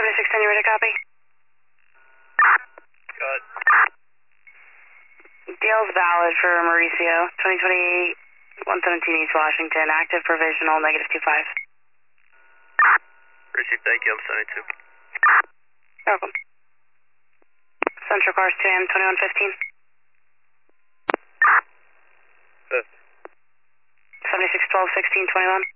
7610, you ready to copy? Good. Deal's valid for Mauricio, 2028, 117 East Washington, active provisional, -25. Received, thank you, I'm 72. You're welcome. Central Cars 2AM, 2115. 5th. 7612, 1621.